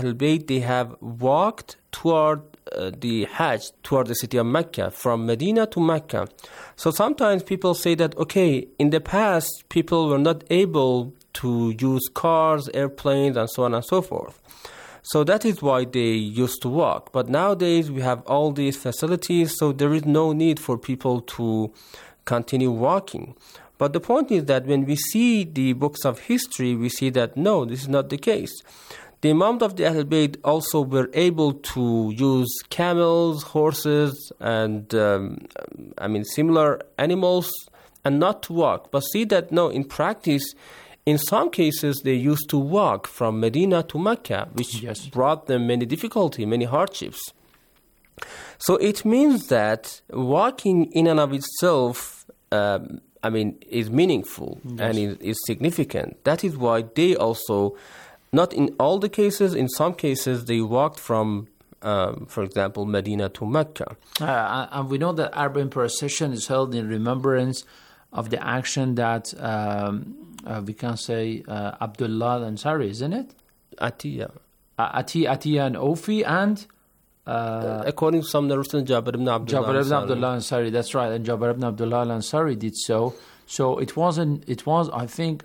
Bayt, they have walked toward the Hajj, toward the city of Mecca, from Medina to Mecca. So sometimes people say that, okay, in the past, people were not able to use cars, airplanes, and so on and so forth. So that is why they used to walk. But nowadays, we have all these facilities, so there is no need for people to continue walking. But the point is that when we see the books of history, we see that no, this is not the case. The Imams of the Ahlul Bayt also were able to use camels, horses, and similar animals, and not to walk. But see that no, in practice, in some cases, they used to walk from Medina to Mecca, which brought them many difficulties, many hardships. So it means that walking in and of itself, is meaningful and is significant. That is why they also, not in all the cases, in some cases, they walked from, for example, Medina to Mecca. And we know that Arba'in procession is held in remembrance of the action that we can say Abdullah Ansari, isn't it? Atiyah and Ofi and according to some narrations, Jabir ibn Abdullah Ansari, that's right, and Jabir ibn Abdullah Ansari did so. So it was I think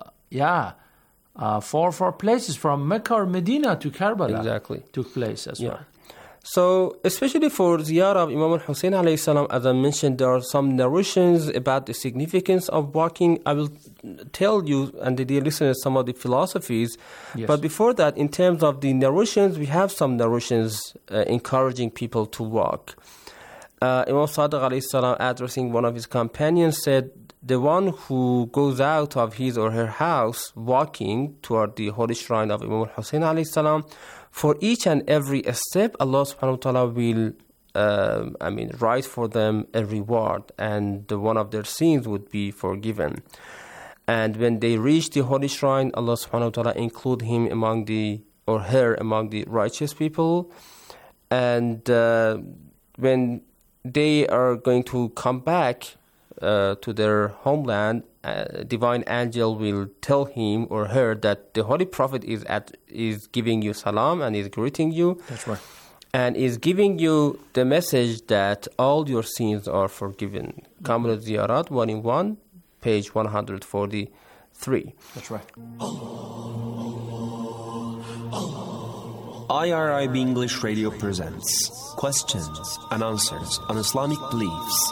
four places from Mecca or Medina to Karbala took place as well. So, especially for ziyarah of Imam al-Hussein alayhi salam, as I mentioned, there are some narrations about the significance of walking. I will tell you and the dear listeners some of the philosophies. Yes. But before that, in terms of the narrations, we have some narrations encouraging people to walk. Imam Sadiq alayhi salam, addressing one of his companions, said, the one who goes out of his or her house walking toward the holy shrine of Imam al-Hussein alayhi salam, for each and every step, Allah subhanahu wa ta'ala will write for them a reward, and one of their sins would be forgiven. And when they reach the holy shrine, Allah subhanahu wa ta'ala include him among the, or her among the righteous people. And when they are going to come back to their homeland, divine angel will tell him or her that the Holy Prophet is giving you salam and is greeting you. That's right. And is giving you the message that all your sins are forgiven. Kamil al-Ziyarat 1-in-1, page 143. That's right. IRIB English Radio presents Questions and Answers on Islamic Beliefs.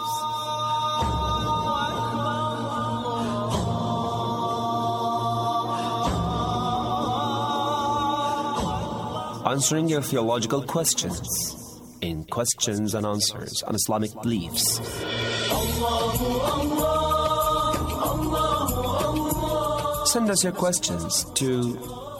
Answering your theological questions in Questions and Answers on Islamic Beliefs. Send us your questions to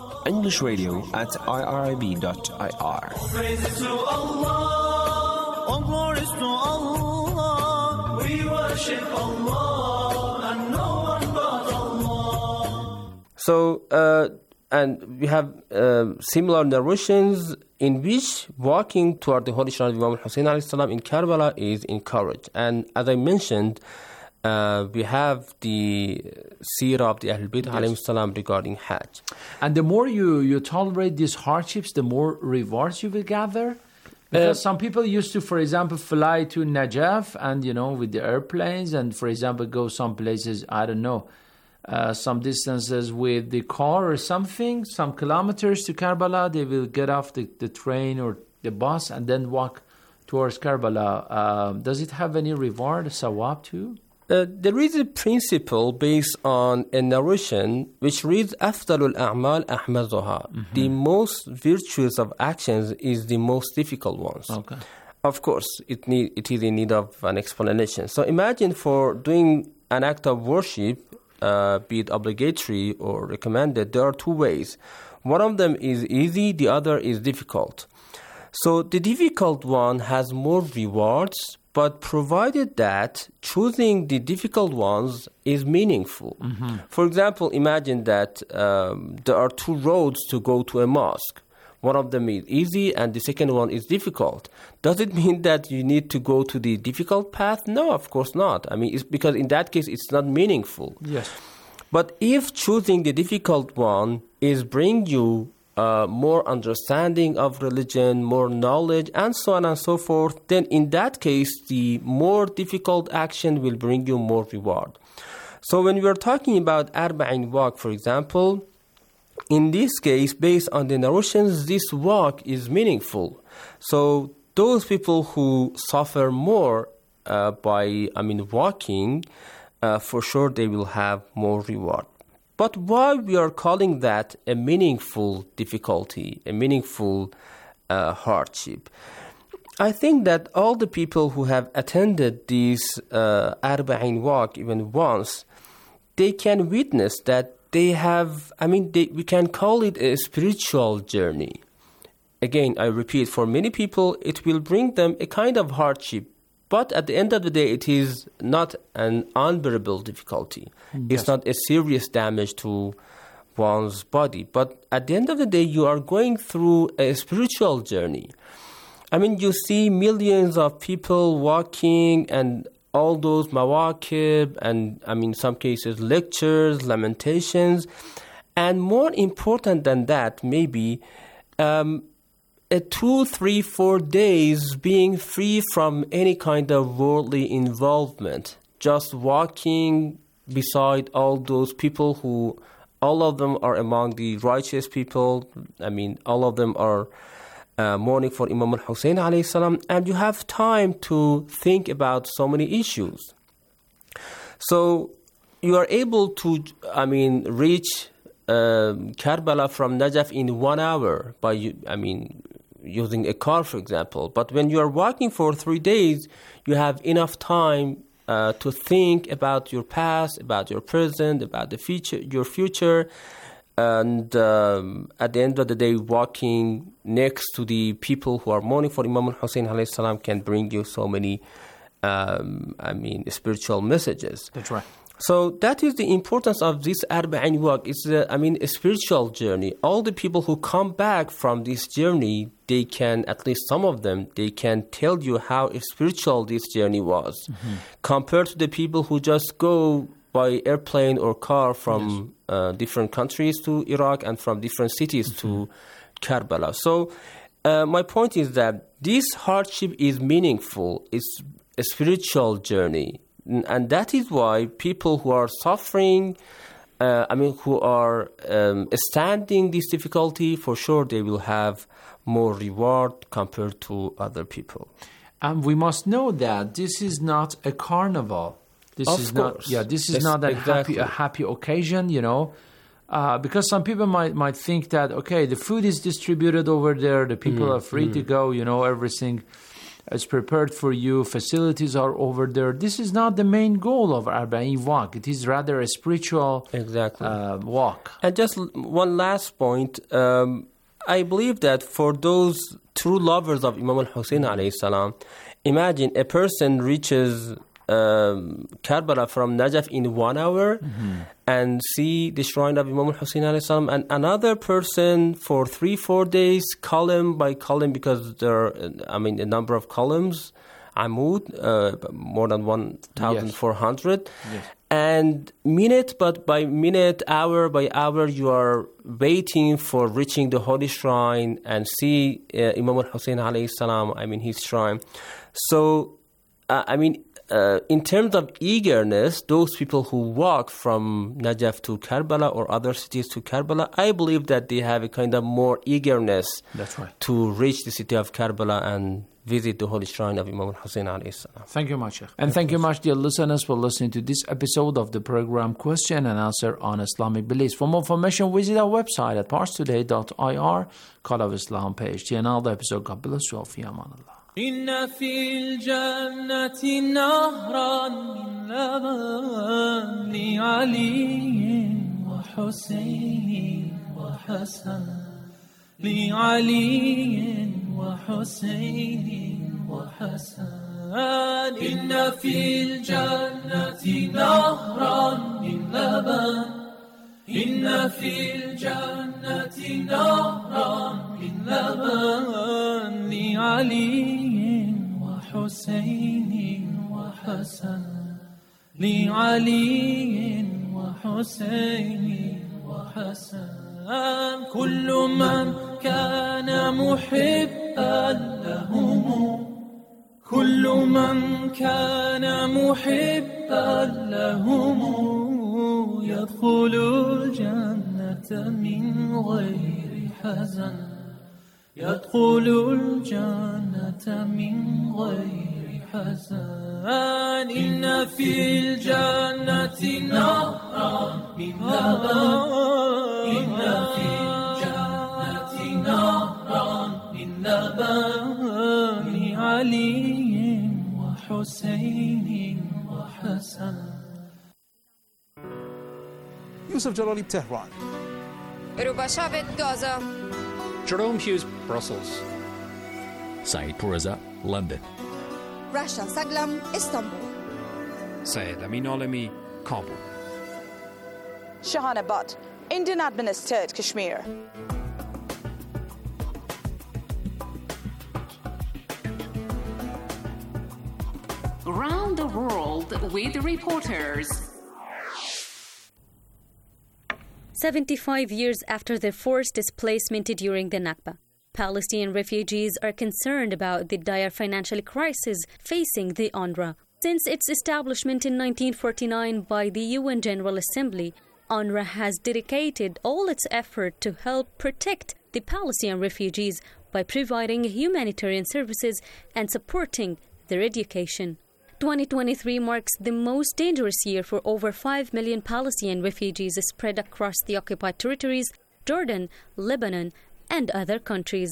englishradio@irib.ir. Praises to Allah, all glories to Allah. We worship Allah and no one but Allah. So, and we have similar narrations in which walking toward the holy shrine of Imam al-Hussein alayhi salam in Karbala is encouraged. And as I mentioned, we have the seerah of the Ahlul Bayt alayhi salam regarding Hajj. And the more you tolerate these hardships, the more rewards you will gather. Because some people used to, for example, fly to Najaf and, with the airplanes and, for example, go some places, I don't know, some distances with the car or something, some kilometers to Karbala. They will get off the train or the bus and then walk towards Karbala. Does it have any reward, sawab too? There is a principle based on a narration which reads أَفْضَلُ الْأَعْمَالِ أَحْمَدُهَا. The most virtuous of actions is the most difficult ones. Okay. Of course, it is in need of an explanation. So imagine for doing an act of worship, be it obligatory or recommended, there are two ways. One of them is easy, the other is difficult. So the difficult one has more rewards, but provided that choosing the difficult ones is meaningful. Mm-hmm. For example, imagine that there are two roads to go to a mosque. One of them is easy and the second one is difficult. Does it mean that you need to go to the difficult path? No, of course not. I mean, it's because in that case, it's not meaningful. Yes. But if choosing the difficult one is bring you more understanding of religion, more knowledge, and so on and so forth, then in that case, the more difficult action will bring you more reward. So when we are talking about Arba'in walk, for example, in this case, based on the narrations, this walk is meaningful. So those people who suffer more by walking, for sure they will have more reward. But why we are calling that a meaningful difficulty, a meaningful hardship? I think that all the people who have attended this Arba'in walk even once, they can witness that they have, we can call it a spiritual journey. Again, I repeat, for many people, it will bring them a kind of hardship. But at the end of the day, it is not an unbearable difficulty. Yes. It's not a serious damage to one's body. But at the end of the day, you are going through a spiritual journey. You see millions of people walking and all those mawakib and, in some cases, lectures, lamentations. And more important than that, maybe, 2, 3, 4 days being free from any kind of worldly involvement, just walking beside all those people who, all of them are among the righteous people. All of them are mourning for Imam al-Hussein alayhi salam, and you have time to think about so many issues. So you are able to, reach Karbala from Najaf in 1 hour by, using a car, for example. But when you are walking for 3 days, you have enough time to think about your past, about your present, about the future, your future. And at the end of the day, walking next to the people who are mourning for Imam al-Hussein alayhi salam can bring you so many, spiritual messages. That's right. So that is the importance of this Arba'in walk. It's a spiritual journey. All the people who come back from this journey, they can, at least some of them, they can tell you how spiritual this journey was, compared to the people who just go by airplane or car from different countries to Iraq and from different cities to Karbala. So my point is that this hardship is meaningful. It's a spiritual journey. And that is why people who are suffering, who are standing this difficulty, for sure they will have more reward compared to other people. And we must know that this is not a carnival. This is not a happy occasion, because some people might think that, okay, the food is distributed over there, the people are free to go, everything is prepared for you, facilities are over there. This is not the main goal of Arba'in walk. It is rather a spiritual walk. And just one last point. I believe that for those true lovers of Imam al-Hussein alayhi salam, imagine a person reaches Karbala from Najaf in 1 hour and see the shrine of Imam al-Hussein alayhi salam, and another person for 3-4 days, column by column, because there are, a number of columns, Amud, more than 1,400. Yes. And minute by minute, hour by hour, you are waiting for reaching the holy shrine and see Imam al-Hussein alayhi salam, his shrine. So, in terms of eagerness, those people who walk from Najaf to Karbala or other cities to Karbala, I believe that they have a kind of more eagerness to reach the city of Karbala and visit the holy shrine of Imam al-Hussein alayhi salam. Thank you much, Sheikh. And thank you much, dear listeners, for listening to this episode of the program Question and Answer on Islamic Beliefs. For more information, visit our website at parstoday.ir, Call of Islam page. To another episode, God bless you all. Fi aman Allah. إن في الجنة نهرا من لبن لعلي وحسين وحسن لعلي وحسين وحسن إن في الجنة نهرا من لبن إن في الجنة نهرا من لبن لعلي وحسين وحسن لعلي وحسين وحسن كل من كان محبا لهم كل من كان محبا لهم يدخل الجنة من غير حزن يدخل الجنة من غير حزن إن في الجنة نهرا من لبن إن في الجنة نهرا من لبن علي وحسين وحسن. Yusuf Jalali, Tehran. Ruba Shavit, Gaza. Jerome Hughes, Brussels. Saeed Pourreza, London. Rasha Saglam, Istanbul. Syed Amin Alami, Kabul. Shahana Butt, Indian administered Kashmir. Around the world with reporters. 75 years after the forced displacement during the Nakba, Palestinian refugees are concerned about the dire financial crisis facing the UNRWA. Since its establishment in 1949 by the UN General Assembly, UNRWA has dedicated all its effort to help protect the Palestinian refugees by providing humanitarian services and supporting their education. 2023 marks the most dangerous year for over 5 million Palestinian refugees spread across the occupied territories, Jordan, Lebanon, and other countries.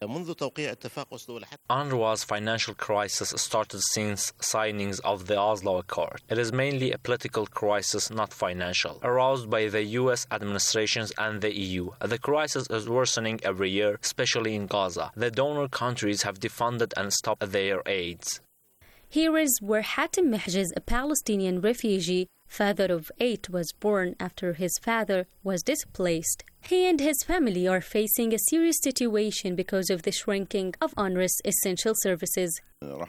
UNRWA's financial crisis started since signings of the Oslo Accord. It is mainly a political crisis, not financial, aroused by the US administrations and the EU. The crisis is worsening every year, especially in Gaza. The donor countries have defunded and stopped their aids. Here is where Hatem Mehjez, a Palestinian refugee, father of 8, was born after his father was displaced. He and his family are facing a serious situation because of the shrinking of UNRWA's essential services.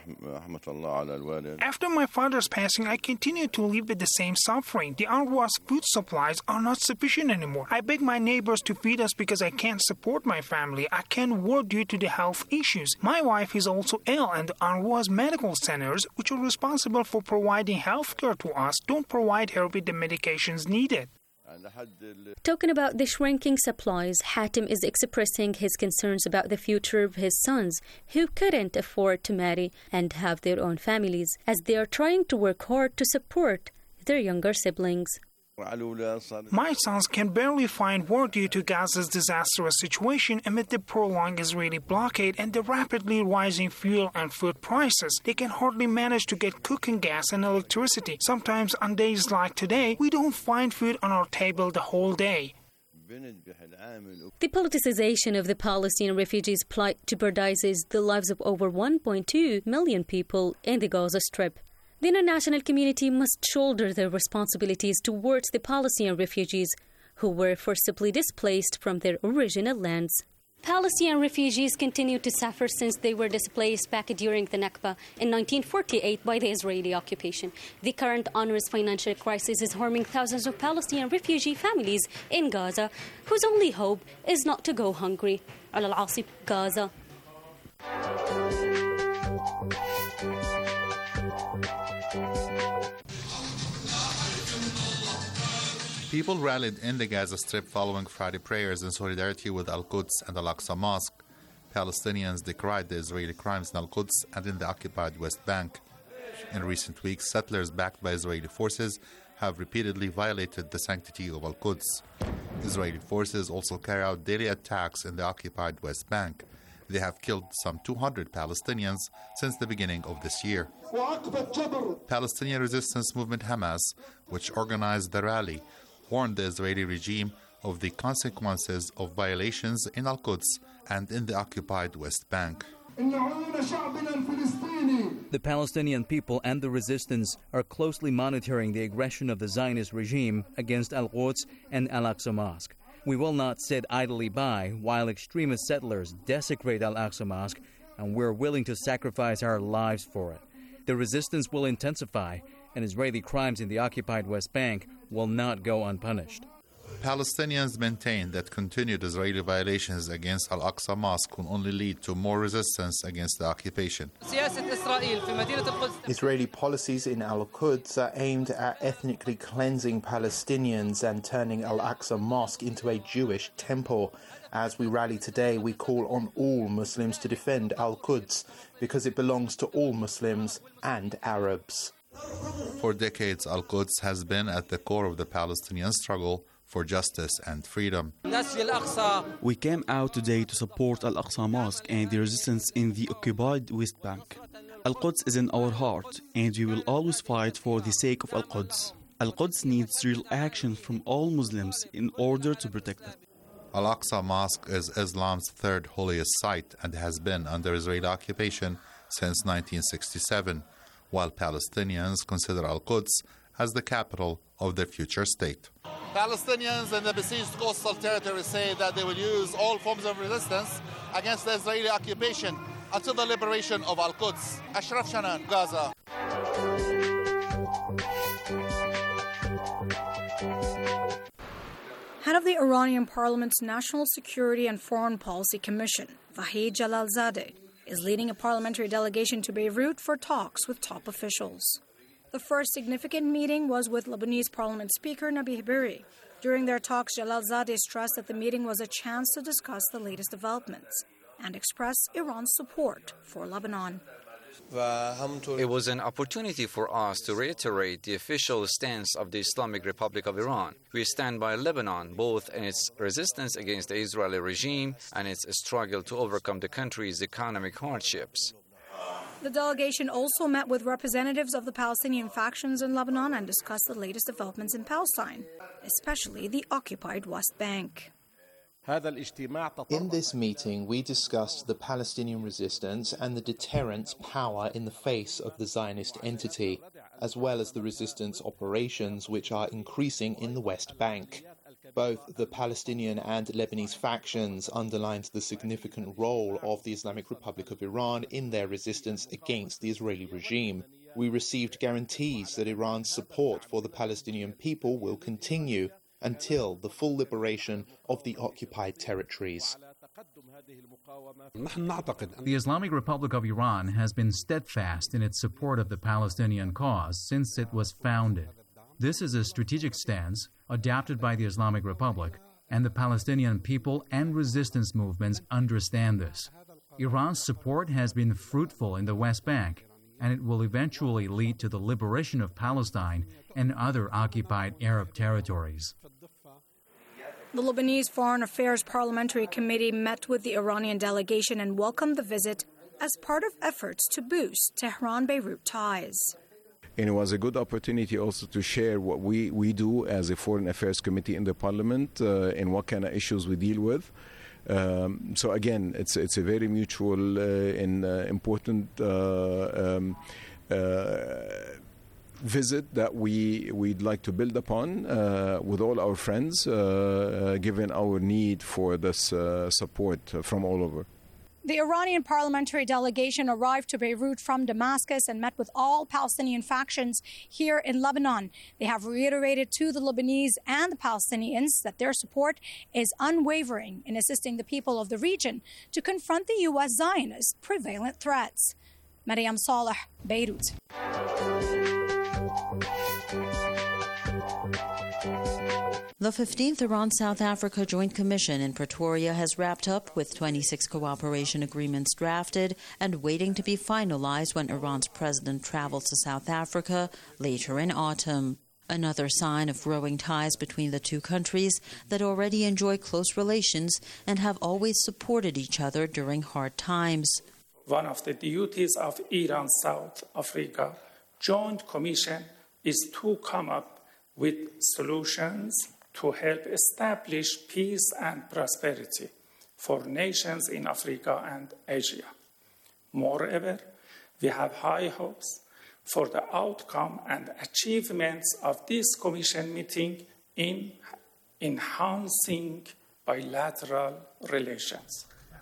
After my father's passing, I continue to live with the same suffering. The UNRWA's food supplies are not sufficient anymore. I beg my neighbors to feed us because I can't support my family. I can't work due to the health issues. My wife is also ill, and the UNRWA's medical centers, which are responsible for providing health care to us, don't provide her with the medications needed. Talking about the shrinking supplies, Hatem is expressing his concerns about the future of his sons, who couldn't afford to marry and have their own families, as they are trying to work hard to support their younger siblings. My sons can barely find work due to Gaza's disastrous situation amid the prolonged Israeli blockade and the rapidly rising fuel and food prices. They can hardly manage to get cooking gas and electricity. Sometimes on days like today, we don't find food on our table the whole day. The politicization of the Palestinian refugees' plight jeopardizes the lives of over 1.2 million people in the Gaza Strip. The international community must shoulder their responsibilities towards the Palestinian refugees who were forcibly displaced from their original lands. Palestinian refugees continue to suffer since they were displaced back during the Nakba in 1948 by the Israeli occupation. The current UNRWA's financial crisis is harming thousands of Palestinian refugee families in Gaza, whose only hope is not to go hungry. Al-Asib, Gaza. People rallied in the Gaza Strip following Friday prayers in solidarity with Al-Quds and Al-Aqsa Mosque. Palestinians decried the Israeli crimes in Al-Quds and in the occupied West Bank. In recent weeks, settlers backed by Israeli forces have repeatedly violated the sanctity of Al-Quds. Israeli forces also carry out daily attacks in the occupied West Bank. They have killed some 200 Palestinians since the beginning of this year. Palestinian resistance movement Hamas, which organized the rally, warned the Israeli regime of the consequences of violations in Al-Quds and in the occupied West Bank. The Palestinian people and the resistance are closely monitoring the aggression of the Zionist regime against Al-Quds and Al-Aqsa Mosque. We will not sit idly by while extremist settlers desecrate Al-Aqsa Mosque, and we're willing to sacrifice our lives for it. The resistance will intensify, and Israeli crimes in the occupied West Bank will not go unpunished. Palestinians maintain that continued Israeli violations against Al-Aqsa Mosque will only lead to more resistance against the occupation. Israeli policies in Al-Quds are aimed at ethnically cleansing Palestinians and turning Al-Aqsa Mosque into a Jewish temple. As we rally today, we call on all Muslims to defend Al-Quds because it belongs to all Muslims and Arabs. For decades, Al-Quds has been at the core of the Palestinian struggle for justice and freedom. We came out today to support Al-Aqsa Mosque and the resistance in the occupied West Bank. Al-Quds is in our heart, and we will always fight for the sake of Al-Quds. Al-Quds needs real action from all Muslims in order to protect it. Al-Aqsa Mosque is Islam's third holiest site and has been under Israeli occupation since 1967, while Palestinians consider Al-Quds as the capital of their future state. Palestinians in the besieged coastal territory say that they will use all forms of resistance against the Israeli occupation until the liberation of Al-Quds. Ashraf Shanan, Gaza. Head of the Iranian Parliament's National Security and Foreign Policy Commission, Vahid Jalalzadeh, is leading a parliamentary delegation to Beirut for talks with top officials. The first significant meeting was with Lebanese Parliament Speaker Nabih Berri. During their talks, Jalalzadeh stressed that the meeting was a chance to discuss the latest developments and express Iran's support for Lebanon. It was an opportunity for us to reiterate the official stance of the Islamic Republic of Iran. We stand by Lebanon, both in its resistance against the Israeli regime and its struggle to overcome the country's economic hardships. The delegation also met with representatives of the Palestinian factions in Lebanon and discussed the latest developments in Palestine, especially the occupied West Bank. In this meeting, we discussed the Palestinian resistance and the deterrent power in the face of the Zionist entity, as well as the resistance operations which are increasing in the West Bank. Both the Palestinian and Lebanese factions underlined the significant role of the Islamic Republic of Iran in their resistance against the Israeli regime. We received guarantees that Iran's support for the Palestinian people will continue until the full liberation of the occupied territories. The Islamic Republic of Iran has been steadfast in its support of the Palestinian cause since it was founded. This is a strategic stance adopted by the Islamic Republic, and the Palestinian people and resistance movements understand this. Iran's support has been fruitful in the West Bank, and it will eventually lead to the liberation of Palestine and other occupied Arab territories. The Lebanese Foreign Affairs Parliamentary Committee met with the Iranian delegation and welcomed the visit as part of efforts to boost Tehran-Beirut ties. And it was a good opportunity also to share what we do as a Foreign Affairs Committee in the Parliament and what kind of issues we deal with. So again, it's a very mutual and important visit that we'd like to build upon with all our friends, given our need for this support from all over. The Iranian parliamentary delegation arrived to Beirut from Damascus and met with all Palestinian factions here in Lebanon. They have reiterated to the Lebanese and the Palestinians that their support is unwavering in assisting the people of the region to confront the U.S. Zionist prevalent threats. Mariam Saleh, Beirut. The 15th Iran-South Africa Joint Commission in Pretoria has wrapped up with 26 cooperation agreements drafted and waiting to be finalized when Iran's president travels to South Africa later in autumn. Another sign of growing ties between the two countries that already enjoy close relations and have always supported each other during hard times. One of the duties of Iran-South Africa Joint Commission is to come up with solutions to help establish peace and prosperity for nations in Africa and Asia. Moreover, we have high hopes for the outcome and achievements of this Commission meeting in enhancing bilateral relations.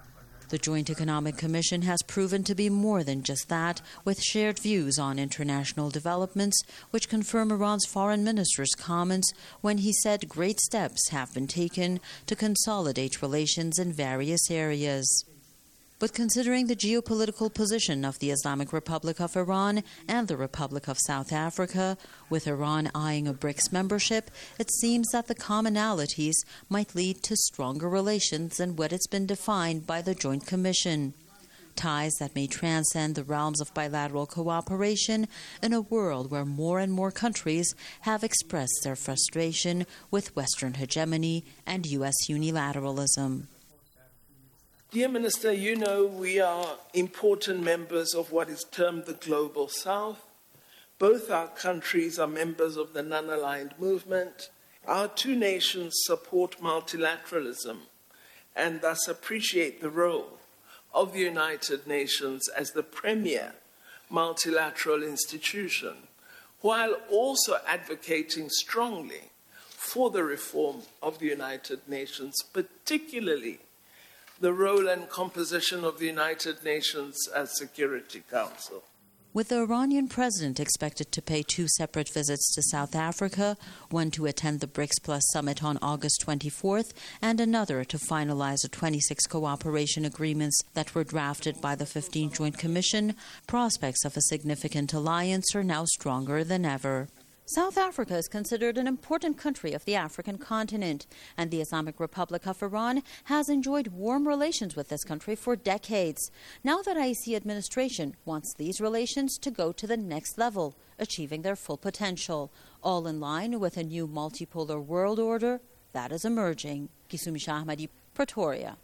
The Joint Economic Commission has proven to be more than just that, with shared views on international developments, which confirm Iran's foreign minister's comments when he said great steps have been taken to consolidate relations in various areas. But considering the geopolitical position of the Islamic Republic of Iran and the Republic of South Africa, with Iran eyeing a BRICS membership, it seems that the commonalities might lead to stronger relations than what it's been defined by the Joint Commission. Ties that may transcend the realms of bilateral cooperation in a world where more and more countries have expressed their frustration with Western hegemony and U.S. unilateralism. Dear Minister, you know we are important members of what is termed the Global South. Both our countries are members of the Non-Aligned Movement. Our two nations support multilateralism and thus appreciate the role of the United Nations as the premier multilateral institution, while also advocating strongly for the reform of the United Nations, particularly the role and composition of the United Nations as Security Council. With the Iranian president expected to pay 2 separate visits to South Africa, one to attend the BRICS Plus summit on August 24th, and another to finalize the 26 cooperation agreements that were drafted by the 15th Joint Commission, prospects of a significant alliance are now stronger than ever. South Africa is considered an important country of the African continent, and the Islamic Republic of Iran has enjoyed warm relations with this country for decades. Now the Raisi administration wants these relations to go to the next level, achieving their full potential, all in line with a new multipolar world order that is emerging. Kisumi Shah Ahmadi, Pretoria.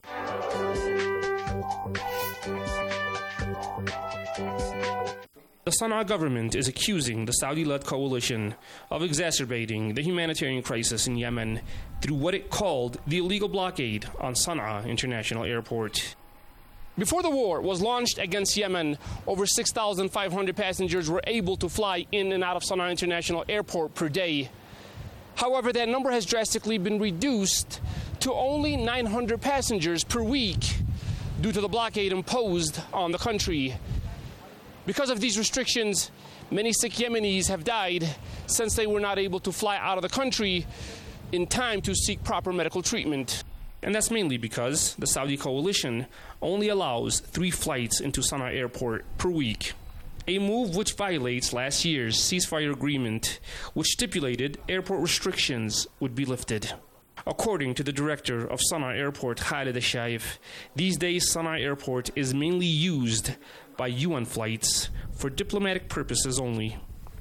The Sana'a government is accusing the Saudi-led coalition of exacerbating the humanitarian crisis in Yemen through what it called the illegal blockade on Sana'a International Airport. Before the war was launched against Yemen, over 6,500 passengers were able to fly in and out of Sana'a International Airport per day. However, that number has drastically been reduced to only 900 passengers per week due to the blockade imposed on the country. Because of these restrictions, many sick Yemenis have died since they were not able to fly out of the country in time to seek proper medical treatment. And that's mainly because the Saudi coalition only allows 3 flights into Sana'a Airport per week, a move which violates last year's ceasefire agreement, which stipulated airport restrictions would be lifted. According to the director of Sana'a Airport, Khalid Al-Shaif, these days Sana'a Airport is mainly used by UN flights for diplomatic purposes only.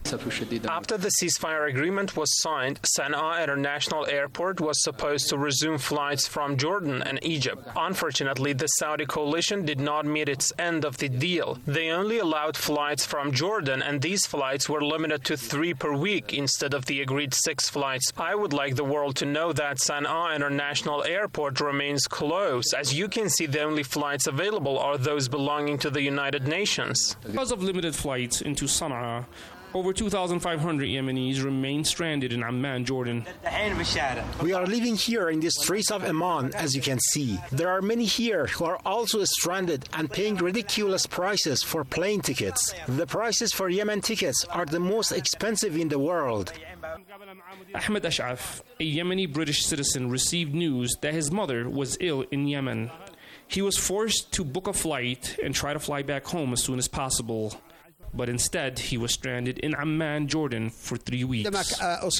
After the ceasefire agreement was signed, Sana'a International Airport was supposed to resume flights from Jordan and Egypt. Unfortunately, the Saudi coalition did not meet its end of the deal. They only allowed flights from Jordan, and these flights were limited to 3 per week instead of the agreed 6 flights. I would like the world to know that Sana'a International Airport remains closed. As you can see, the only flights available are those belonging to the United Nations. Because of limited flights into Sana'a, over 2,500 Yemenis remain stranded in Amman, Jordan. We are living here in the streets of Amman, as you can see. There are many here who are also stranded and paying ridiculous prices for plane tickets. The prices for Yemen tickets are the most expensive in the world. Ahmed Ash'af, a Yemeni British citizen, received news that his mother was ill in Yemen. He was forced to book a flight and try to fly back home as soon as possible. But instead, he was stranded in Amman, Jordan, for 3 weeks.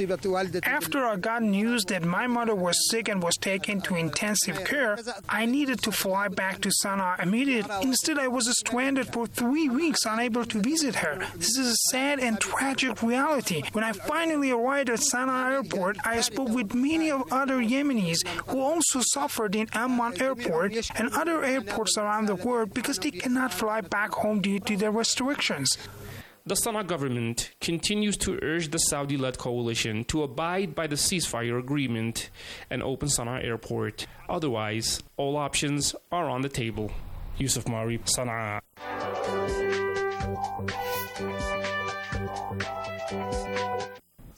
After I got news that my mother was sick and was taken to intensive care, I needed to fly back to Sana'a immediately. Instead, I was stranded for 3 weeks, unable to visit her. This is a sad and tragic reality. When I finally arrived at Sana'a Airport, I spoke with many of other Yemenis who also suffered in Amman Airport and other airports around the world because they cannot fly back home due to the restrictions. The Sana'a government continues to urge the Saudi-led coalition to abide by the ceasefire agreement and open Sana'a Airport. Otherwise, all options are on the table. Yusuf Mari, Sana'a.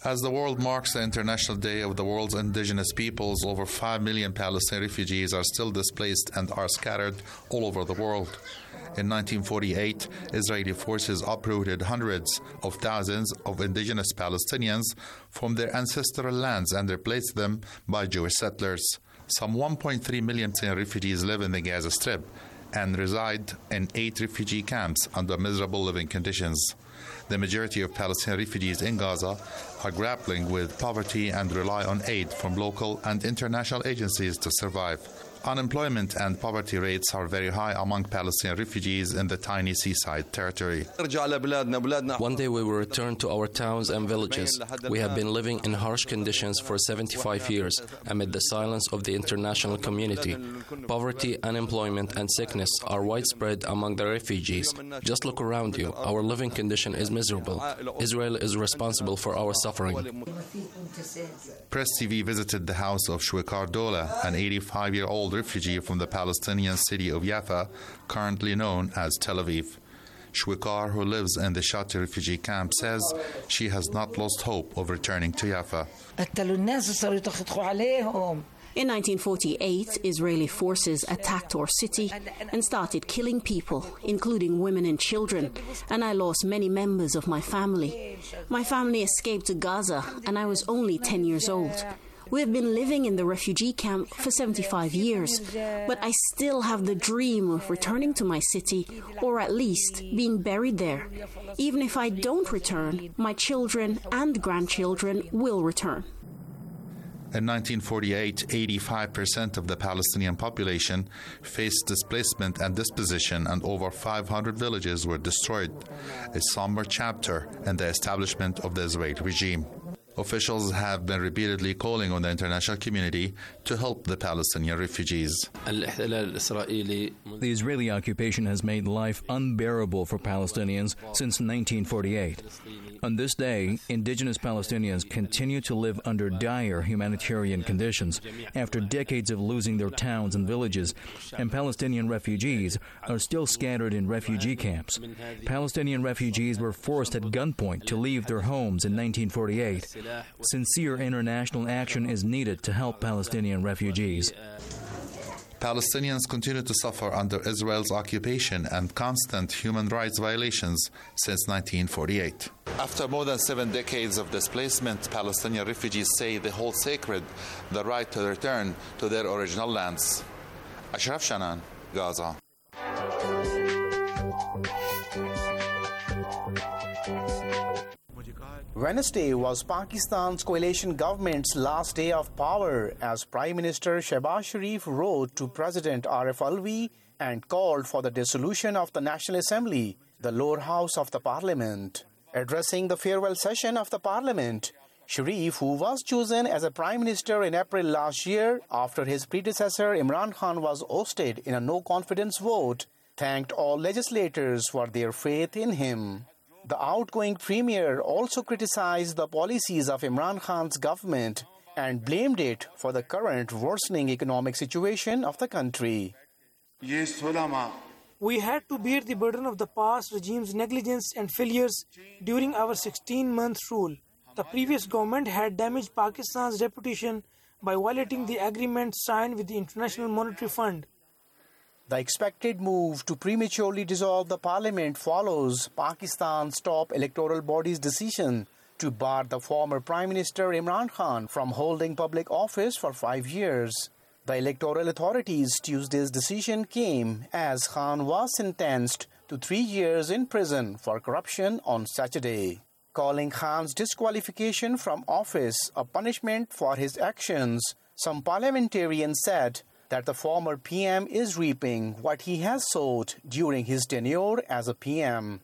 As the world marks the International Day of the World's Indigenous Peoples, over 5 million Palestinian refugees are still displaced and are scattered all over the world. In 1948, Israeli forces uprooted hundreds of thousands of indigenous Palestinians from their ancestral lands and replaced them by Jewish settlers. Some 1.3 million refugees live in the Gaza Strip and reside in 8 refugee camps under miserable living conditions. The majority of Palestinian refugees in Gaza are grappling with poverty and rely on aid from local and international agencies to survive. Unemployment and poverty rates are very high among Palestinian refugees in the tiny seaside territory. One day we will return to our towns and villages. We have been living in harsh conditions for 75 years amid the silence of the international community. Poverty, unemployment, and sickness are widespread among the refugees. Just look around you. Our living condition is miserable. Israel is responsible for our suffering. Press TV visited the house of Shwekar Dola, an 85-year-old refugee from the Palestinian city of Jaffa, currently known as Tel Aviv. Shwekar, who lives in the Shati refugee camp, says she has not lost hope of returning to Jaffa. In 1948, Israeli forces attacked our city and started killing people, including women and children, and I lost many members of my family. My family escaped to Gaza, and I was only 10 years old. We have been living in the refugee camp for 75 years, but I still have the dream of returning to my city, or at least being buried there. Even if I don't return, my children and grandchildren will return. In 1948, 85% of the Palestinian population faced displacement and dispossession, and over 500 villages were destroyed, a somber chapter in the establishment of the Israeli regime. Officials have been repeatedly calling on the international community to help the Palestinian refugees. The Israeli occupation has made life unbearable for Palestinians since 1948. On this day, indigenous Palestinians continue to live under dire humanitarian conditions after decades of losing their towns and villages, and Palestinian refugees are still scattered in refugee camps. Palestinian refugees were forced at gunpoint to leave their homes in 1948. Sincere international action is needed to help Palestinian refugees. Palestinians continue to suffer under Israel's occupation and constant human rights violations since 1948. After more than 7 decades of displacement, Palestinian refugees say they hold sacred the right to return to their original lands. Ashraf Shanan, Gaza. Wednesday was Pakistan's coalition government's last day of power as Prime Minister Shehbaz Sharif wrote to President Arif Alvi and called for the dissolution of the National Assembly, the lower house of the parliament. Addressing the farewell session of the parliament, Sharif, who was chosen as a prime minister in April last year after his predecessor Imran Khan was ousted in a no-confidence vote, thanked all legislators for their faith in him. The outgoing premier also criticized the policies of Imran Khan's government and blamed it for the current worsening economic situation of the country. We had to bear the burden of the past regime's negligence and failures during our 16-month rule. The previous government had damaged Pakistan's reputation by violating the agreement signed with the International Monetary Fund. The expected move to prematurely dissolve the parliament follows Pakistan's top electoral body's decision to bar the former Prime Minister Imran Khan from holding public office for 5 years. The electoral authorities' Tuesday's decision came as Khan was sentenced to 3 years in prison for corruption on Saturday. Calling Khan's disqualification from office a punishment for his actions, some parliamentarians said that the former PM is reaping what he has sowed during his tenure as a PM.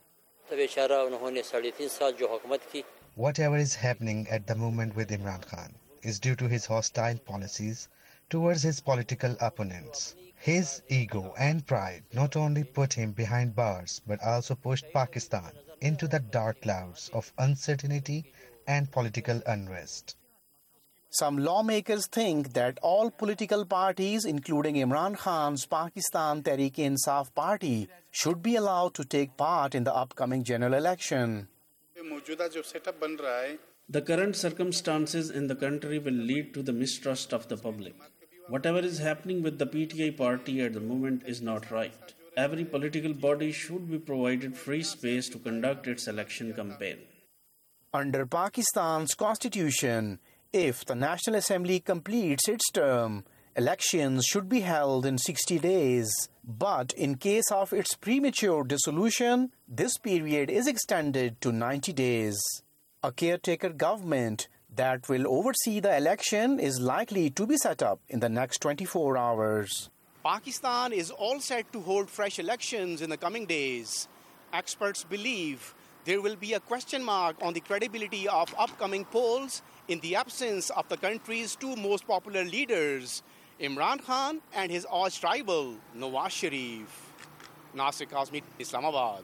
Whatever is happening at the moment with Imran Khan is due to his hostile policies towards his political opponents. His ego and pride not only put him behind bars but also pushed Pakistan into the dark clouds of uncertainty and political unrest. Some lawmakers think that all political parties, including Imran Khan's Pakistan Tehreek-e-Insaf party, should be allowed to take part in the upcoming general election. The current circumstances in the country will lead to the mistrust of the public. Whatever is happening with the PTI party at the moment is not right. Every political body should be provided free space to conduct its election campaign. Under Pakistan's constitution, if the National Assembly completes its term, elections should be held in 60 days. But in case of its premature dissolution, this period is extended to 90 days. A caretaker government that will oversee the election is likely to be set up in the next 24 hours. Pakistan is all set to hold fresh elections in the coming days. Experts believe there will be a question mark on the credibility of upcoming polls in the absence of the country's two most popular leaders, Imran Khan and his arch-rival, Nawaz Sharif. Nasir Kazmi, Islamabad.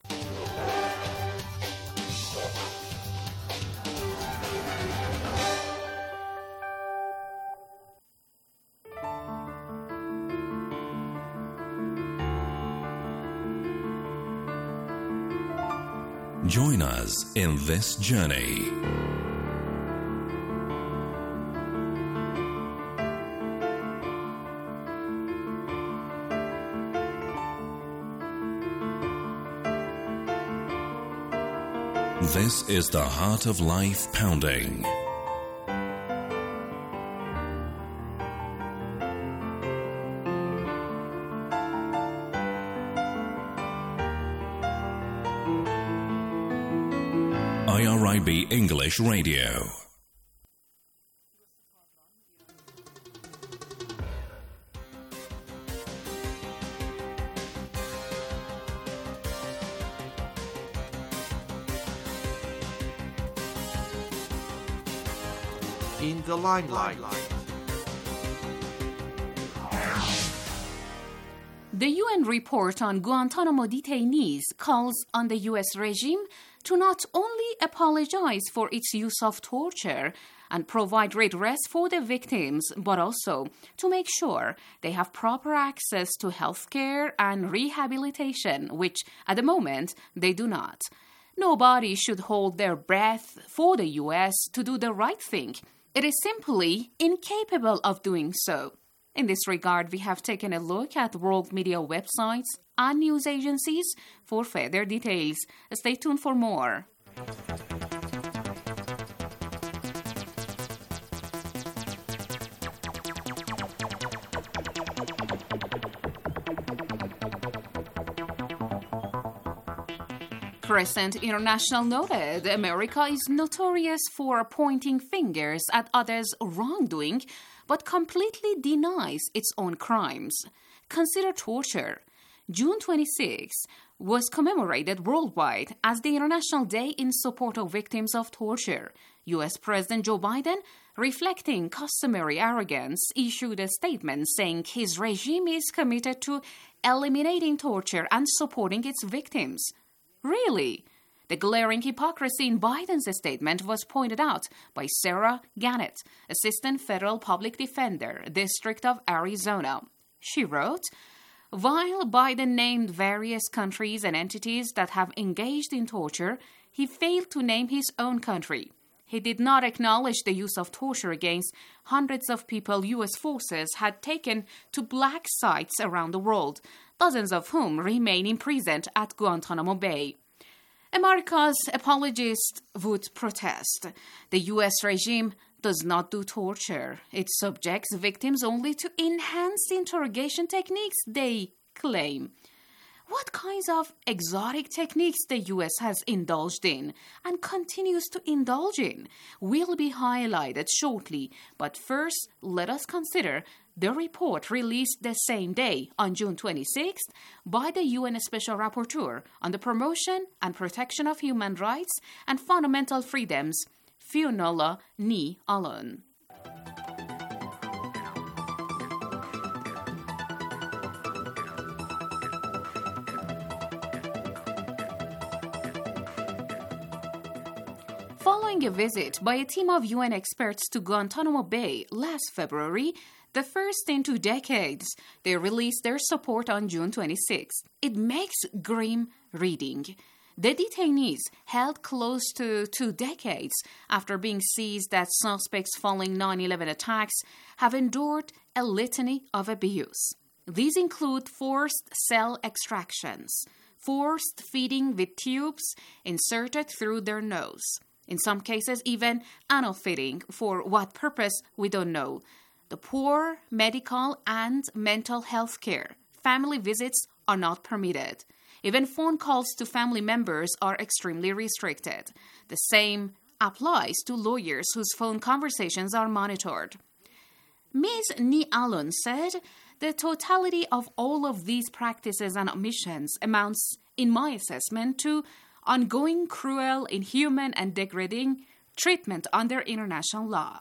Join us in this journey. This is the Heart of Life Pounding. IRIB English Radio. In the limelight. The UN report on Guantanamo detainees calls on the U.S. regime to not only apologize for its use of torture and provide redress for the victims, but also to make sure they have proper access to health care and rehabilitation, which at the moment they do not. Nobody should hold their breath for the U.S. to do the right thing. It is simply incapable of doing so. In this regard, we have taken a look at world media websites and news agencies for further details. Stay tuned for more. Crescent International noted America is notorious for pointing fingers at others' wrongdoing, but completely denies its own crimes. Consider torture. June 26 was commemorated worldwide as the International Day in support of victims of torture. U.S. President Joe Biden, reflecting customary arrogance, issued a statement saying his regime is committed to eliminating torture and supporting its victims. Really? The glaring hypocrisy in Biden's statement was pointed out by Sarah Gannett, Assistant Federal Public Defender, District of Arizona. She wrote, "While Biden named various countries and entities that have engaged in torture, he failed to name his own country. He did not acknowledge the use of torture against hundreds of people U.S. forces had taken to black sites around the world, dozens of whom remain imprisoned at Guantanamo Bay." America's apologists would protest. The U.S. regime does not do torture. It subjects victims only to enhanced interrogation techniques, they claim. What kinds of exotic techniques the U.S. has indulged in and continues to indulge in will be highlighted shortly. But first, let us consider the report released the same day, on June 26th, by the UN Special Rapporteur on the Promotion and Protection of Human Rights and Fundamental Freedoms, Fionnuala Ní Alan. Following a visit by a team of UN experts to Guantanamo Bay last February, the first in 2 decades, they released their support on June 26. It makes grim reading. The detainees, held close to 2 decades after being seized as suspects following 9/11 attacks, have endured a litany of abuse. These include forced cell extractions, forced feeding with tubes inserted through their nose. In some cases, even anal feeding. For what purpose, we don't know. The poor medical and mental health care. Family visits are not permitted. Even phone calls to family members are extremely restricted. The same applies to lawyers whose phone conversations are monitored. Ms. Ni Alon said, the totality of all of these practices and omissions amounts, in my assessment, to ongoing cruel, inhuman, and degrading treatment under international law.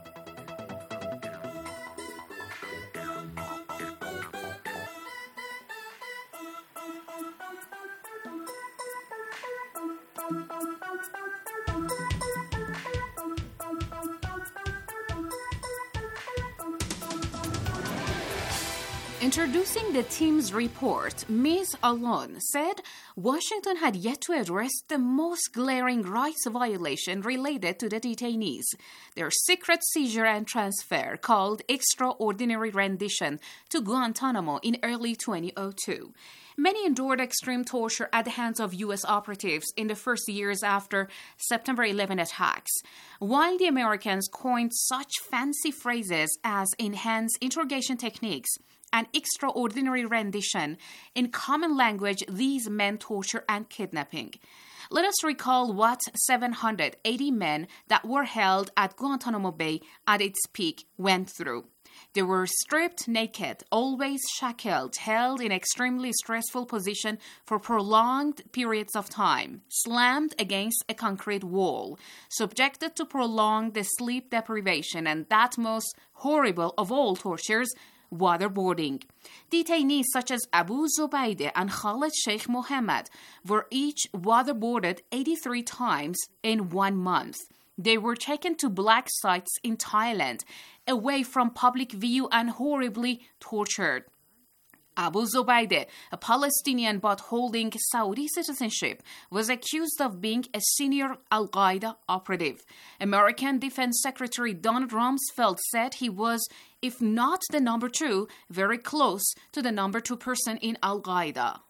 Introducing the team's report, Ms. Alon said Washington had yet to address the most glaring rights violation related to the detainees, their secret seizure and transfer called extraordinary rendition to Guantanamo in early 2002. Many endured extreme torture at the hands of U.S. operatives in the first years after September 11 attacks. While the Americans coined such fancy phrases as enhanced interrogation techniques and extraordinary rendition, in common language, these meant torture and kidnapping. Let us recall what 780 men that were held at Guantanamo Bay at its peak went through. They were stripped naked, always shackled, held in extremely stressful position for prolonged periods of time, slammed against a concrete wall, subjected to prolonged sleep deprivation, and that most horrible of all tortures, waterboarding. Detainees such as Abu Zubaydah and Khalid Sheikh Mohammed were each waterboarded 83 times in 1 month. They were taken to black sites in Thailand, away from public view and horribly tortured. Abu Zubaydah, a Palestinian but holding Saudi citizenship, was accused of being a senior Al-Qaeda operative. American Defense Secretary Donald Rumsfeld said he was, if not the number 2, very close to the number 2 person in Al-Qaeda.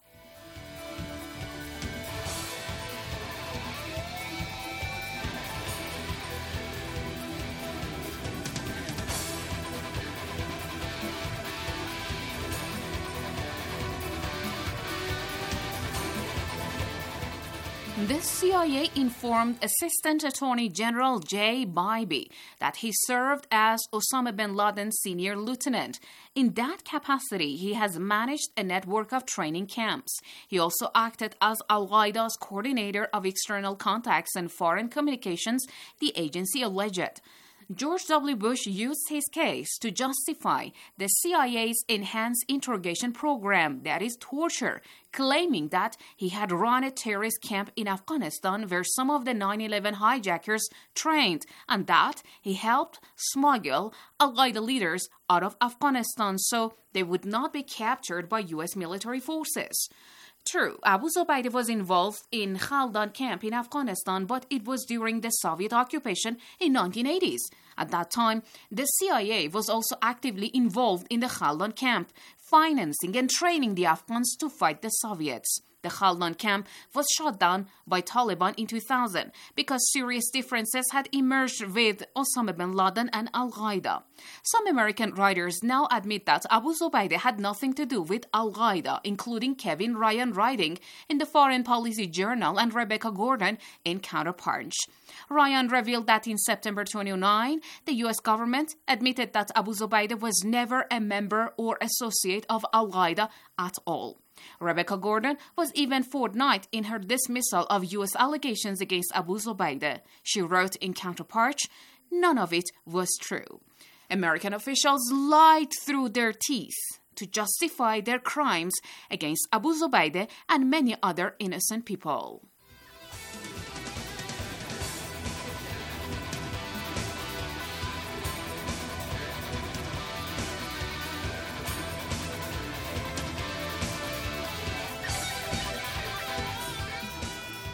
The CIA informed Assistant Attorney General Jay Bybee that he served as Osama bin Laden's senior lieutenant. In that capacity, he has managed a network of training camps. He also acted as Al-Qaeda's coordinator of external contacts and foreign communications, the agency alleged. George W. Bush used his case to justify the CIA's enhanced interrogation program, that is torture, claiming that he had run a terrorist camp in Afghanistan where some of the 9/11 hijackers trained, and that he helped smuggle Al-Qaeda leaders out of Afghanistan so they would not be captured by U.S. military forces. True, Abu Zubaydah was involved in Khaldan camp in Afghanistan, but it was during the Soviet occupation in 1980s. At that time, the CIA was also actively involved in the Khaldan camp, financing and training the Afghans to fight the Soviets. The Khaldan camp was shut down by Taliban in 2000 because serious differences had emerged with Osama bin Laden and Al-Qaeda. Some American writers now admit that Abu Zubaydah had nothing to do with Al-Qaeda, including Kevin Ryan writing in the Foreign Policy Journal and Rebecca Gordon in Counterpunch. Ryan revealed that in September 2009, the U.S. government admitted that Abu Zubaydah was never a member or associate of Al-Qaeda at all. Rebecca Gordon was even forthright in her dismissal of U.S. allegations against Abu Zubaydah. She wrote in Counterpunch, "None of it was true." American officials lied through their teeth to justify their crimes against Abu Zubaydah and many other innocent people.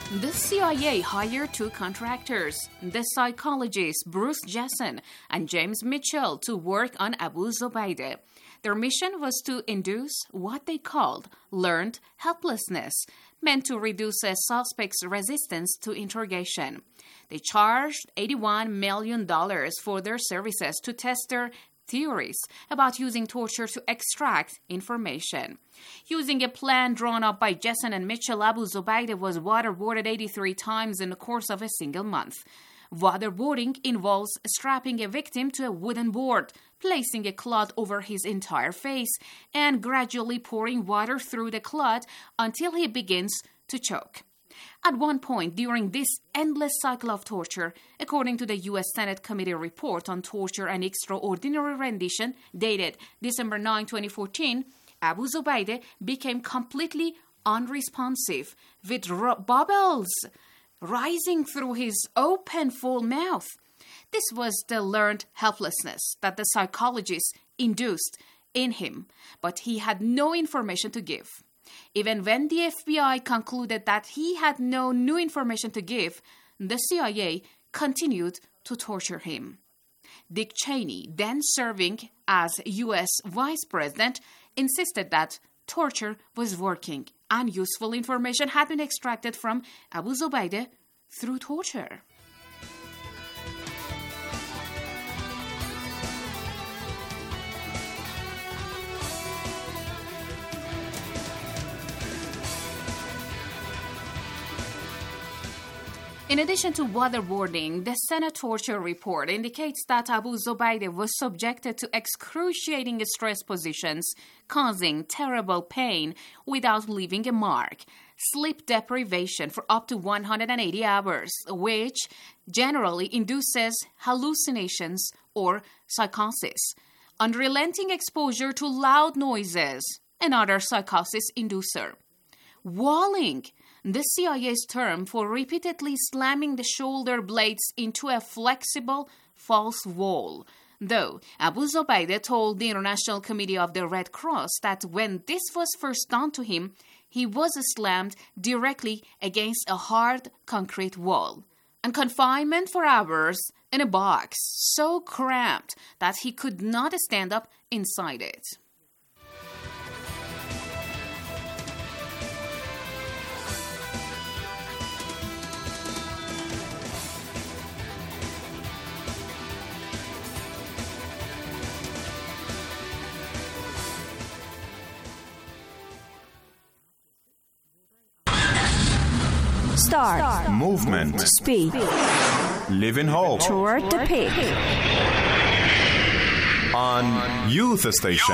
The CIA hired 2 contractors, the psychologists Bruce Jessen and James Mitchell, to work on Abu Zubaydah. Their mission was to induce what they called learned helplessness, meant to reduce a suspect's resistance to interrogation. They charged $81 million for their services to test their theories about using torture to extract information. Using a plan drawn up by Jessen and Mitchell, Abu Zubaydah was waterboarded 83 times in the course of a single month. Waterboarding involves strapping a victim to a wooden board, placing a cloth over his entire face, and gradually pouring water through the cloth until he begins to choke. At one point during this endless cycle of torture, according to the U.S. Senate Committee report on torture and extraordinary rendition, dated December 9, 2014, Abu Zubaydah became completely unresponsive, with bubbles rising through his open, full mouth. This was the learned helplessness that the psychologists induced in him, but he had no information to give. Even when the FBI concluded that he had no new information to give, the CIA continued to torture him. Dick Cheney, then serving as U.S. Vice President, insisted that torture was working and useful information had been extracted from Abu Zubaydah through torture. In addition to waterboarding, the Senate torture report indicates that Abu Zubaydah was subjected to excruciating stress positions, causing terrible pain without leaving a mark, sleep deprivation for up to 180 hours, which generally induces hallucinations or psychosis, unrelenting exposure to loud noises, another psychosis inducer, walling, the CIA's term for repeatedly slamming the shoulder blades into a flexible false wall. Though Abu Zubaydah told the International Committee of the Red Cross that when this was first done to him, he was slammed directly against a hard concrete wall, and confinement for hours in a box so cramped that he could not stand up inside it. Start. Movement. Speed. Live in hope. Toward the peak. On Youth Station.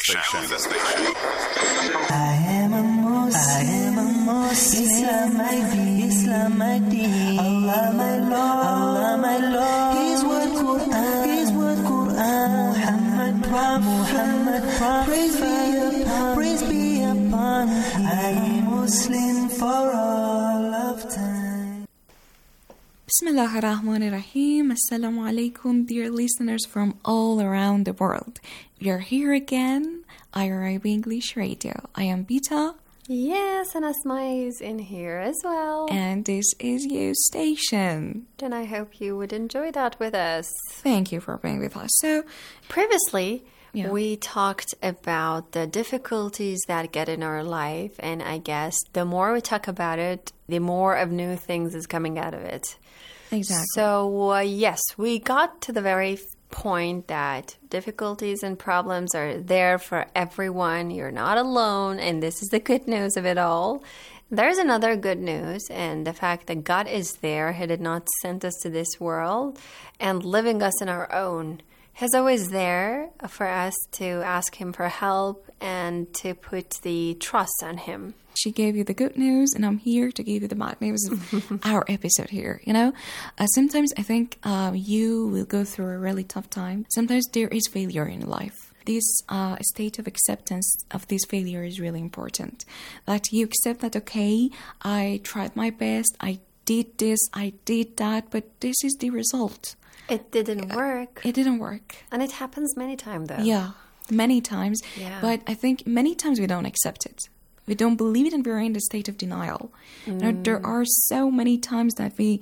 I am a Muslim. Islam my deen. Allah my Lord. His word Quran. Muhammad Prophet. Praise be upon him. I am Muslim for all of time. Bismillah ar-Rahman ar-Rahim. Assalamu alaikum, dear listeners from all around the world. We are here again, IRIB English Radio. I am Bita. Yes, and Asma is in here as well. And this is Youth Station. And I hope you would enjoy that with us. Thank you for being with us. So, previously, we talked about the difficulties that get in our life, and I guess the more we talk about it, the more of new things is coming out of it. Exactly. So, yes, we got to the very point that difficulties and problems are there for everyone. You're not alone, and this is the good news of it all. There's another good news, and the fact that God is there. He did not send us to this world and living us in our own. He's always there for us to ask Him for help and to put the trust on Him. She gave you the good news, and I'm here to give you the bad news of our episode here, you know? Sometimes I think you will go through a really tough time. Sometimes there is failure in life. This state of acceptance of this failure is really important. That you accept that, okay, I tried my best, I did this, I did that, but this is the result. It didn't work. It didn't work. And it happens many times, though. Yeah, many times. Yeah. But I think many times we don't accept it. We don't believe it, and we're in the state of denial. Now, there are so many times that we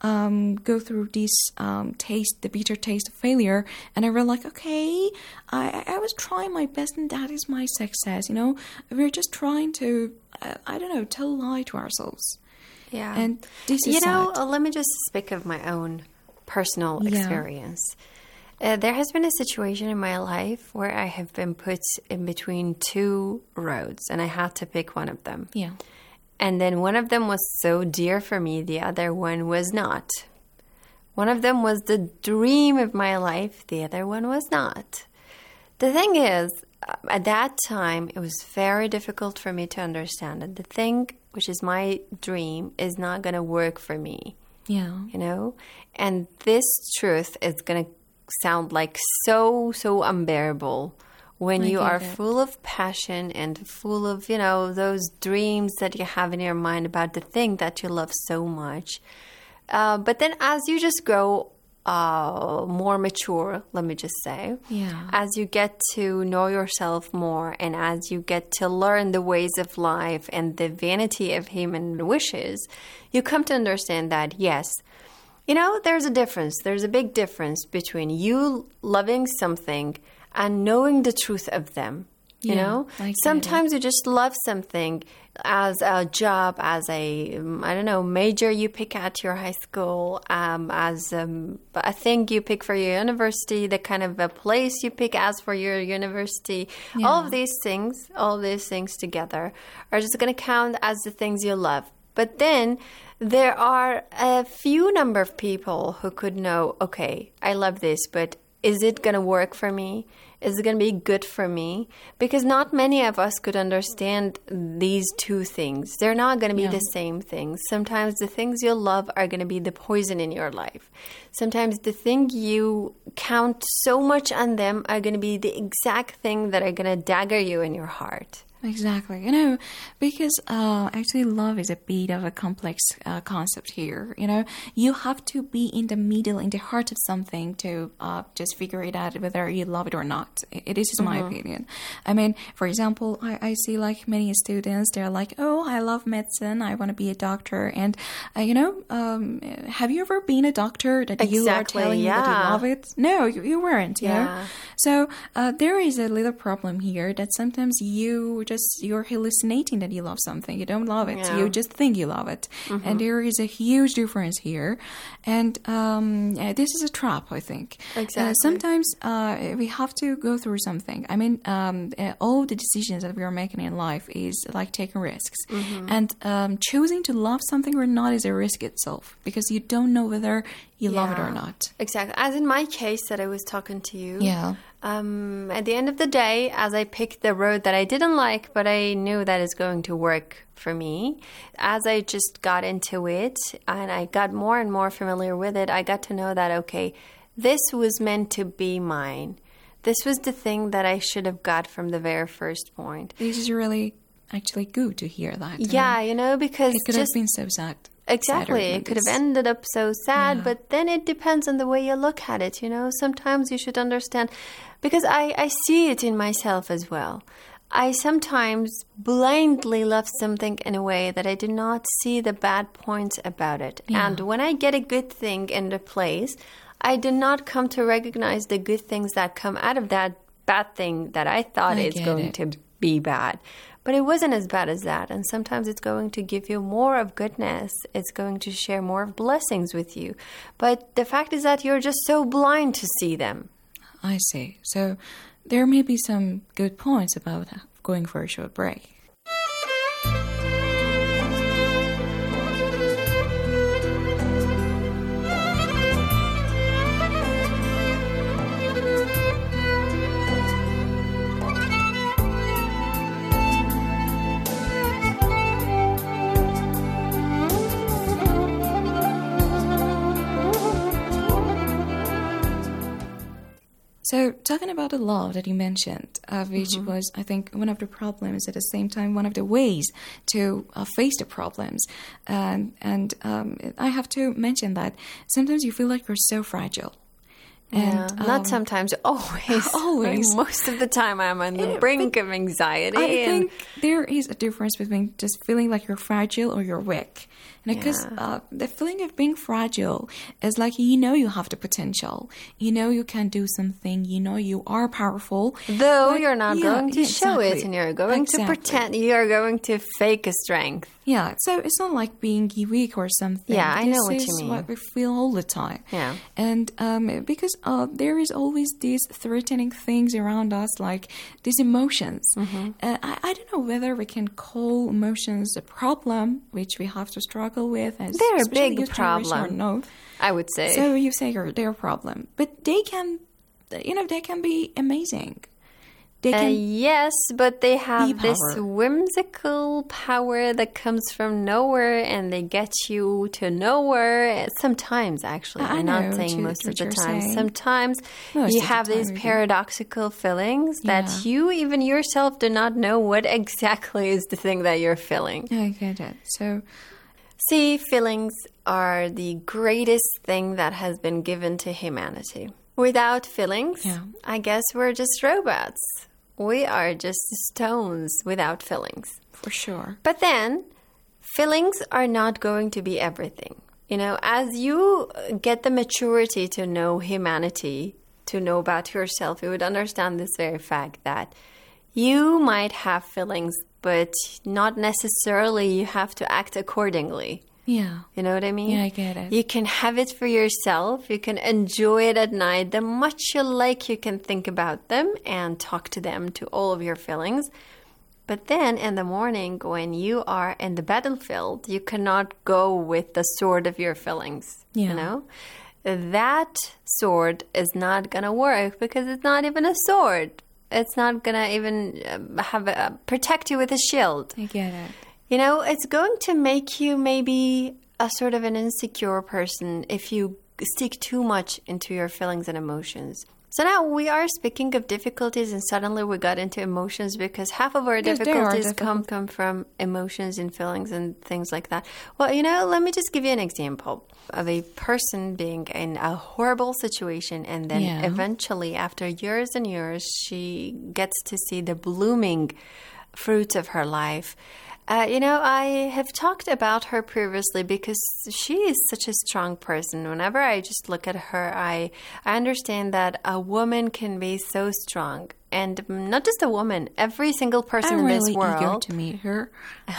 go through this the bitter taste of failure, and I realize, okay, I was trying my best, and that is my success. We're just trying to, tell a lie to ourselves. Yeah. And this is sad. Let me just speak of my own personal experience. There has been a situation in my life where I have been put in between two roads, and I had to pick one of them. Yeah. And then one of them was so dear for me, the other one was not. One of them was the dream of my life, the other one was not. The thing is, at that time, it was very difficult for me to understand that the thing which is my dream is not going to work for me. Yeah. And this truth is going to sound like so unbearable when you are full of passion and full of, those dreams that you have in your mind about the thing that you love so much. But then as you just grow more mature, let me just say, as you get to know yourself more and as you get to learn the ways of life and the vanity of human wishes, you come to understand that, yes, there's a difference. There's a big difference between you loving something and knowing the truth of them. Sometimes you just love something as a job, as a, major you pick at your high school, as a thing you pick for your university, the kind of a place you pick as for your university. Yeah. All of these things together are just going to count as the things you love. But then there are a few number of people who could know, okay, I love this, but is it going to work for me? Is it going to be good for me? Because not many of us could understand these two things. They're not going to be the same things. Sometimes the things you love are going to be the poison in your life. Sometimes the thing you count so much on them are going to be the exact thing that are going to dagger you in your heart. Exactly. Because actually love is a bit of a complex concept here. You have to be in the middle, in the heart of something to just figure it out whether you love it or not. It is my opinion. I mean, for example, I see like many students, they're like, oh, I love medicine. I want to be a doctor. And, have you ever been a doctor that you are telling me that you love it? No, you weren't. So there is a little problem here that sometimes you're hallucinating that you love something. You don't love it. You just think you love it. And there is a huge difference here. And this is a trap, I think. Exactly. Sometimes we have to go through something. I mean, all the decisions that we are making in life is like taking risks. And choosing to love something or not is a risk itself because you don't know whether you love it or not. Exactly. As in my case that I was talking to you. Yeah. At the end of the day, as I picked the road that I didn't like, but I knew that is going to work for me, as I just got into it and I got more and more familiar with it, I got to know that, okay, this was meant to be mine. This was the thing that I should have got from the very first point. This is really actually good to hear that. Yeah, because it could have been so sad. Exactly. It could have ended up so sad, but then it depends on the way you look at it, Sometimes you should understand, because I see it in myself as well. I sometimes blindly love something in a way that I do not see the bad points about it. Yeah. And when I get a good thing in the place, I do not come to recognize the good things that come out of that bad thing that I thought is going to be bad. But it wasn't as bad as that. And sometimes it's going to give you more of goodness. It's going to share more of blessings with you. But the fact is that you're just so blind to see them. I see. So there may be some good points about going for a short break. So talking about the love that you mentioned, which was, I think, one of the problems, at the same time, one of the ways to face the problems. And I have to mention that sometimes you feel like you're so fragile. And not sometimes, always. Always. Most of the time I'm on the brink of anxiety. I think there is a difference between just feeling like you're fragile or you're weak. Because the feeling of being fragile is like, you have the potential. You can do something. You are powerful. Though you're not going to show it, and you're going to pretend, you're going to fake a strength. Yeah, so it's not like being weak or something. Yeah, I know what you mean. This is what we feel all the time. Yeah. And because there is always these threatening things around us, like these emotions. Mm-hmm. I don't know whether we can call emotions a problem, which we have to struggle with. They're a big problem. Or no. I would say. So you say they're a problem. But they can be amazing. Yes, but they have this whimsical power that comes from nowhere, and they get you to nowhere. Sometimes, actually. I'm not saying most of the time. Sometimes you have these paradoxical feelings that you, even yourself, do not know what exactly is the thing that you're feeling. I get it. So, see, feelings are the greatest thing that has been given to humanity. Without feelings, I guess we're just robots. We are just stones without feelings. For sure. But then, feelings are not going to be everything. As you get the maturity to know humanity, to know about yourself, you would understand this very fact that you might have feelings, but not necessarily you have to act accordingly. Yeah. You know what I mean? Yeah, I get it. You can have it for yourself. You can enjoy it at night. The much you like, you can think about them and talk to them, to all of your feelings. But then in the morning, when you are in the battlefield, you cannot go with the sword of your feelings. Yeah. That sword is not going to work because it's not even a sword. It's not going to even protect you with a shield. I get it. It's going to make you maybe a sort of an insecure person if you stick too much into your feelings and emotions. So now we are speaking of difficulties, and suddenly we got into emotions because half of our difficulties come from emotions and feelings and things like that. Well, let me just give you an example of a person being in a horrible situation, and then eventually, after years and years, she gets to see the blooming fruits of her life. I have talked about her previously because she is such a strong person. Whenever I just look at her, I understand that a woman can be so strong. And not just a woman, every single person in this world. I'm really eager to meet her.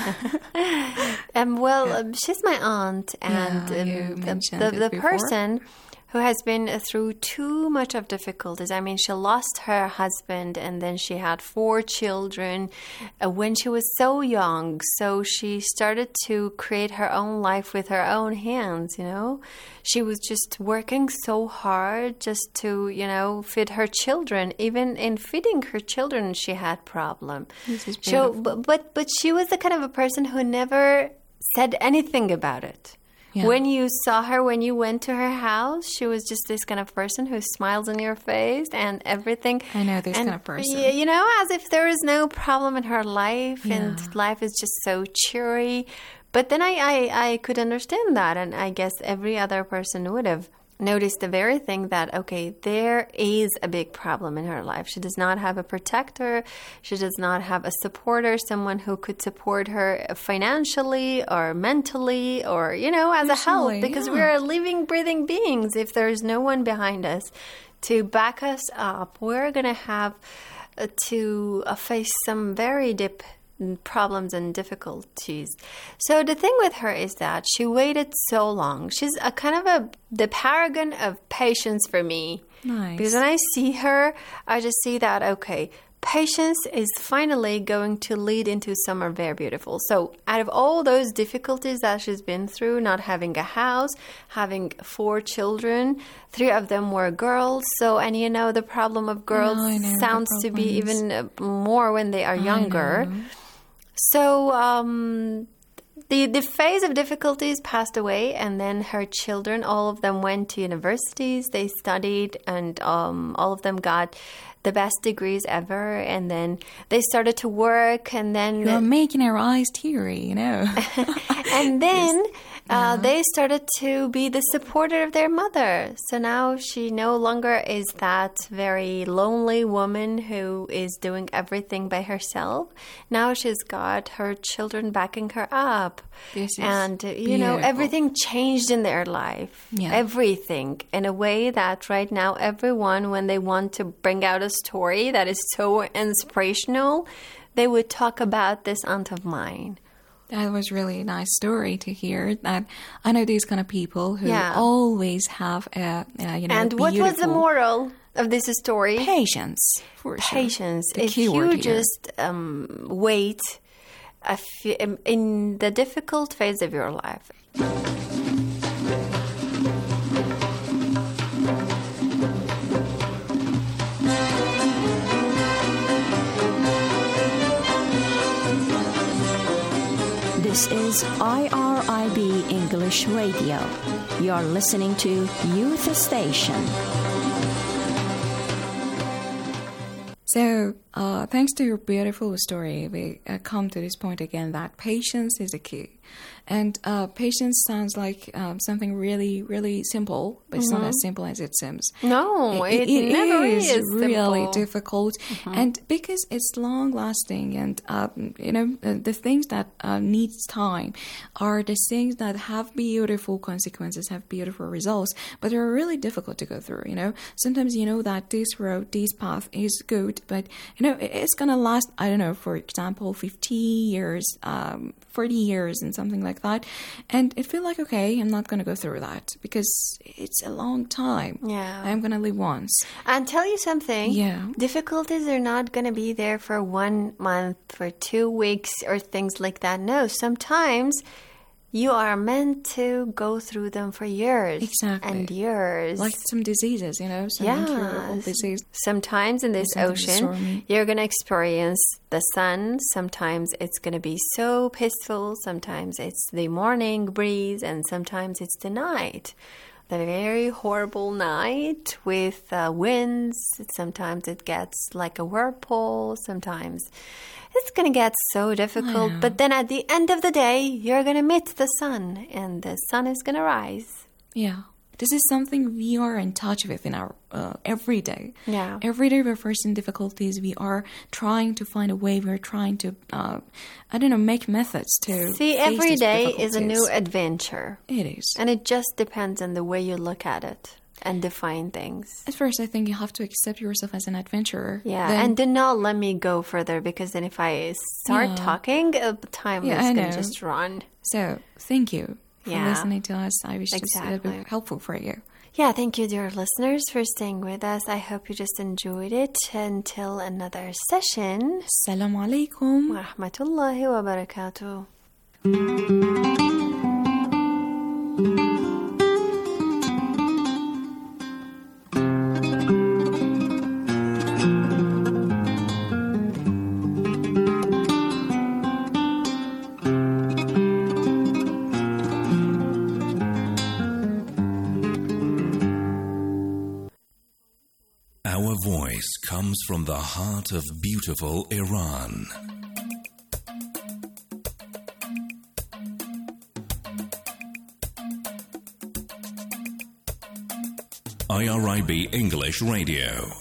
She's my aunt, and the person who has been through too much of difficulties. I mean, she lost her husband, and then she had 4 children when she was so young. So she started to create her own life with her own hands, She was just working so hard just to, feed her children. Even in feeding her children, she had problem. But she was the kind of a person who never said anything about it. Yeah. When you saw her, when you went to her house, she was just this kind of person who smiles in your face and everything. I know this kind of person. As if there is no problem in her life, and life is just so cheery. But then I could understand that, and I guess every other person would have noticed the very thing that, okay, there is a big problem in her life. She does not have a protector. She does not have a supporter, someone who could support her financially or mentally or, as a help. Because we are living, breathing beings. If there is no one behind us to back us up, we're going to have to face some very deep problems and difficulties. So the thing with her is that she waited so long. She's a kind of the paragon of patience for me. Nice. Because when I see her, I just see that, okay, patience is finally going to lead into somewhere very beautiful. So out of all those difficulties that she's been through, not having a house, having 4 children, 3 of them were girls. So, and the problem of girls sounds to be even more when they are younger. So the phase of difficulties passed away, and then her children, all of them went to universities. They studied, and all of them got the best degrees ever. And then they started to work, and then... You're making our eyes teary, And then They started to be the supporter of their mother. So now she no longer is that very lonely woman who is doing everything by herself. Now she's got her children backing her up. And, everything changed in their life. Yeah. Everything. In a way that right now everyone, when they want to bring out a story that is so inspirational, they would talk about this aunt of mine. That was really a nice story to hear. That I know these kind of people who always have And what was the moral of this story? Patience. Patience. If you just wait in the difficult phase of your life. This is IRIB English Radio. You're listening to Youth Station. So, thanks to your beautiful story, we come to this point again that patience is the key. And patience sounds like something really, really simple, but it's not as simple as it seems. No, it never is really simple. difficult. And because it's long-lasting and, the things that needs time are the things that have beautiful consequences, have beautiful results, but they're really difficult to go through, Sometimes you know that this road, this path is good, but, it's going to last, I don't know, for example, 50 years, 40 years and something like that. And it feels like, okay, I'm not going to go through that because it's a long time. Yeah. I'm going to live once. And tell you something. Yeah. Difficulties are not going to be there for 1 month, for 2 weeks or things like that. No, sometimes you are meant to go through them for years. Exactly. And years. Like some diseases, some incurable disease. Sometimes in this ocean, you're going to experience the sun. Sometimes it's going to be so peaceful. Sometimes it's the morning breeze. And sometimes it's the night. The very horrible night with winds. Sometimes it gets like a whirlpool. Sometimes it's going to get so difficult. But then at the end of the day, you're going to meet the sun. And the sun is going to rise. Yeah. This is something we are in touch with in our every day. Yeah. Every day we're facing difficulties. We are trying to find a way. We're trying to, make methods to see, every day is a new adventure. It is. And it just depends on the way you look at it and define things. At first, I think you have to accept yourself as an adventurer. Yeah, and do not let me go further because then if I start talking, time is going to just run. So, thank you. For listening to us. I wish this would be helpful for you. Yeah, thank you, dear listeners, for staying with us. I hope you just enjoyed it. Until another session. Assalamu alaikum. Wa rahmatullahi wa barakatuh. Our voice comes from the heart of beautiful Iran. IRIB English Radio.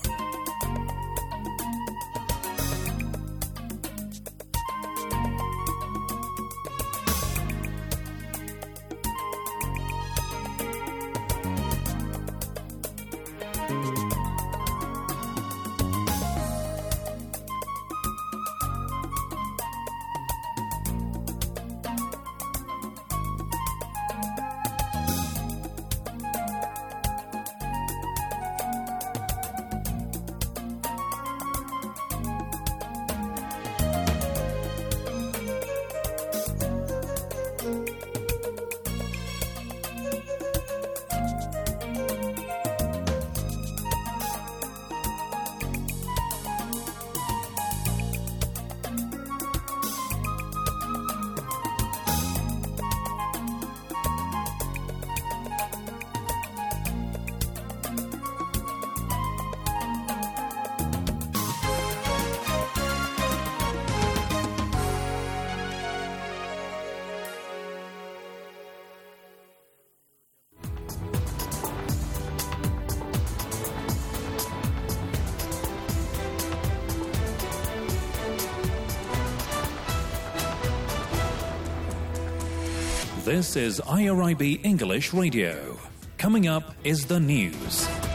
This is IRIB English Radio. Coming up is the news.